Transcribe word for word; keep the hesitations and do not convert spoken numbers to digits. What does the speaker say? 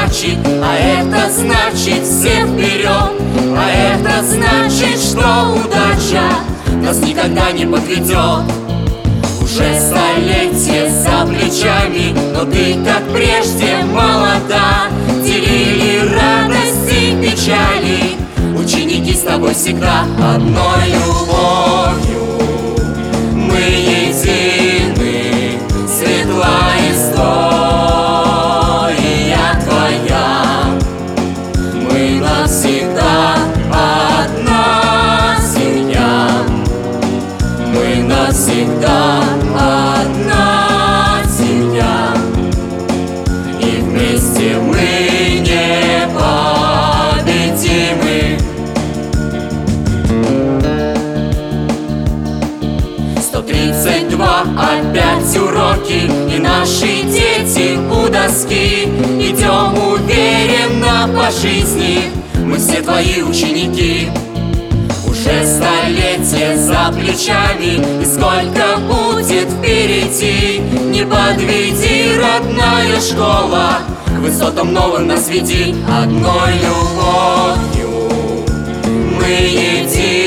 значит, а это значит всех вперед. А это значит, что удача нас никогда не подведет. Уже столетие за плечами, но ты, как прежде, молода. Делили радости и печали ученики с тобой всегда одной любовью. Мы едины, светла история твоя. Мы навсегда одна семья. Мы навсегда одна семья. И вместе мы непобедимы. сто тридцать два, опять уроки, и наши дети у доски. Идем уверенно по жизни, мы все твои ученики. Уже столетие за плечами, и сколько будет впереди. Не подведи, родная школа, к высотам новым нас веди. Одной любовью мы едины.